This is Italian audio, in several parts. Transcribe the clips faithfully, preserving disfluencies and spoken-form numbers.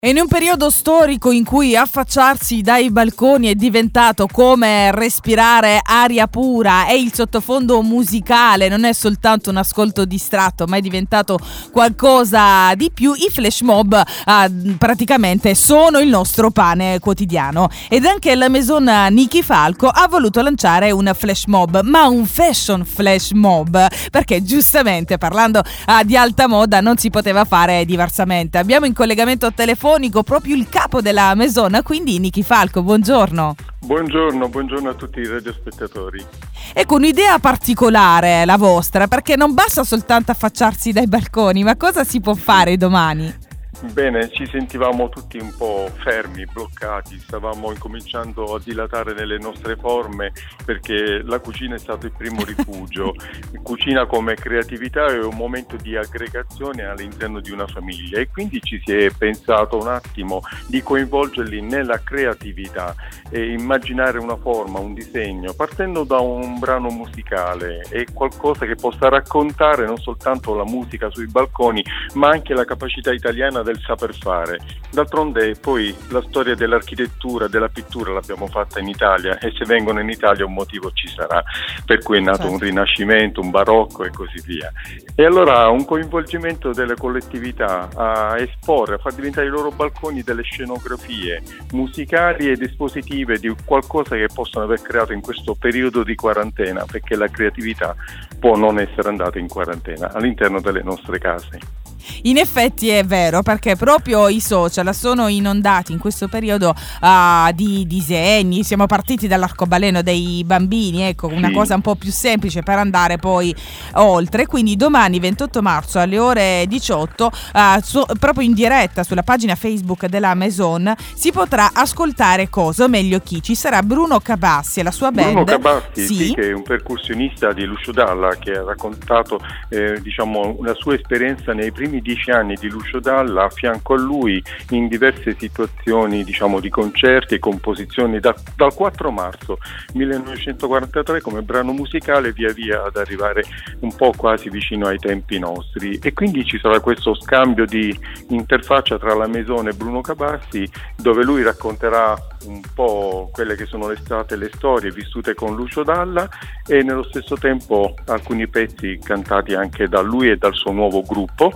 E in un periodo storico in cui affacciarsi dai balconi è diventato come respirare aria pura e il sottofondo musicale non è soltanto un ascolto distratto, ma è diventato qualcosa di più, i flash mob eh, praticamente sono il nostro pane quotidiano. Ed anche la Maison Nichi Falco ha voluto lanciare un flash mob, ma un fashion flash mob, perché giustamente parlando eh, di alta moda non si poteva fare diversamente. Abbiamo in collegamento telefonico proprio il capo della Maison, quindi Nichi Falco, buongiorno. Buongiorno, buongiorno a tutti i radiospettatori. Ecco, un'idea particolare la vostra, perché non basta soltanto affacciarsi dai balconi, ma cosa si può fare domani? Bene, ci sentivamo tutti un po' fermi, bloccati, stavamo incominciando a dilatare nelle nostre forme perché la cucina è stato il primo rifugio. Cucina come creatività è un momento di aggregazione all'interno di una famiglia e quindi ci si è pensato un attimo di coinvolgerli nella creatività e immaginare una forma, un disegno, partendo da un brano musicale e qualcosa che possa raccontare non soltanto la musica sui balconi, ma anche la capacità italiana del saper fare. D'altronde poi la storia dell'architettura, della pittura l'abbiamo fatta in Italia e se vengono in Italia un motivo ci sarà, per cui è nato certo. un rinascimento, un barocco e così via. E allora un coinvolgimento delle collettività a esporre, a far diventare i loro balconi delle scenografie musicali ed espositive di qualcosa che possono aver creato in questo periodo di quarantena, perché la creatività può non essere andata in quarantena all'interno delle nostre case. In effetti è vero, perché proprio i social sono inondati in questo periodo uh, di disegni. Siamo partiti dall'arcobaleno dei bambini, ecco, una sì. cosa un po' più semplice per andare poi oltre. Quindi domani ventotto marzo alle ore diciotto uh, su, proprio in diretta sulla pagina Facebook della Maison si potrà ascoltare cosa, o meglio chi? Ci sarà Bruno Cabassi e la sua band. Bruno Cabassi, sì. sì, che è un percussionista di Lucio Dalla, che ha raccontato eh, diciamo la sua esperienza nei primi dieci anni di Lucio Dalla, a fianco a lui in diverse situazioni diciamo di concerti e composizioni da, dal quattro marzo millenovecentoquarantatré come brano musicale via via ad arrivare un po' quasi vicino ai tempi nostri, e quindi ci sarà questo scambio di interfaccia tra la Maison e Bruno Cabassi, dove lui racconterà un po' quelle che sono le state le storie vissute con Lucio Dalla e nello stesso tempo alcuni pezzi cantati anche da lui e dal suo nuovo gruppo.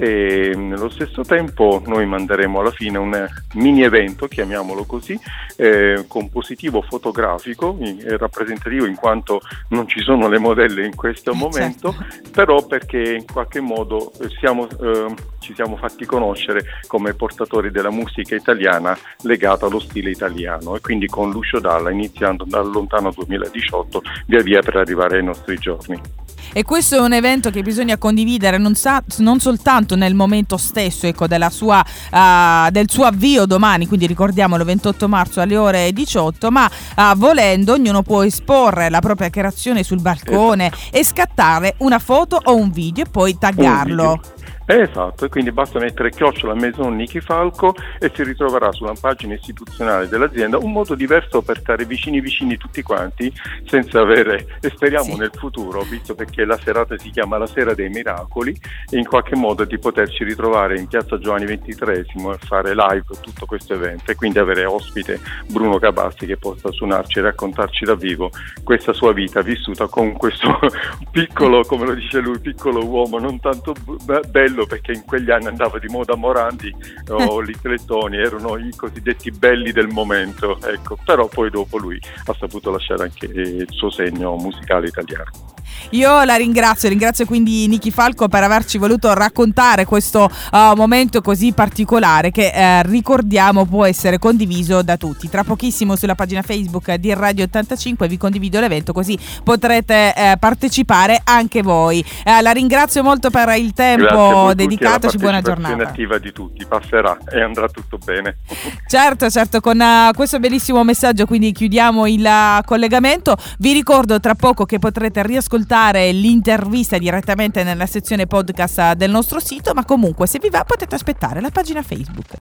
E nello stesso tempo noi manderemo alla fine un mini evento, chiamiamolo così, eh, compositivo fotografico, eh, rappresentativo in quanto non ci sono le modelle in questo momento, certo. però perché in qualche modo siamo, eh, ci siamo fatti conoscere come portatori della musica italiana legata allo stile italiano, e quindi con Lucio Dalla iniziando dal lontano duemiladiciotto via via per arrivare ai nostri giorni. E questo è un evento che bisogna condividere non, sa, non soltanto nel momento stesso, ecco, della sua, uh, del suo avvio domani, quindi ricordiamolo ventotto marzo alle ore diciotto, ma uh, volendo ognuno può esporre la propria creazione sul balcone esatto. e scattare una foto o un video e poi taggarlo. Esatto, e quindi basta mettere chiocciola Maison Nichi Falco e si ritroverà sulla pagina istituzionale dell'azienda un modo diverso per stare vicini vicini tutti quanti, senza avere, e speriamo sì. nel futuro, visto perché la serata si chiama la Sera dei Miracoli, e in qualche modo di poterci ritrovare in piazza Giovanni ventitreesimo e fare live tutto questo evento, e quindi avere ospite Bruno Cabassi che possa suonarci e raccontarci da vivo questa sua vita vissuta con questo piccolo, come lo dice lui, piccolo uomo non tanto bello, perché in quegli anni andava di moda Morandi o Litlettoni, erano i cosiddetti belli del momento, ecco, però poi dopo lui ha saputo lasciare anche il suo segno musicale italiano. Io la ringrazio, ringrazio quindi Nichi Falco per averci voluto raccontare questo uh, momento così particolare che eh, ricordiamo può essere condiviso da tutti. Tra pochissimo sulla pagina Facebook di Radio ottantacinque vi condivido l'evento, così potrete eh, partecipare anche voi. Eh, la ringrazio molto per il tempo dedicatoci, buona giornata. La partecipazione attiva di tutti passerà e andrà tutto bene. Certo, certo, con uh, questo bellissimo messaggio quindi chiudiamo il uh, collegamento. Vi ricordo tra poco che potrete riascoltare l'intervista direttamente nella sezione podcast del nostro sito, ma comunque se vi va potete aspettare la pagina Facebook.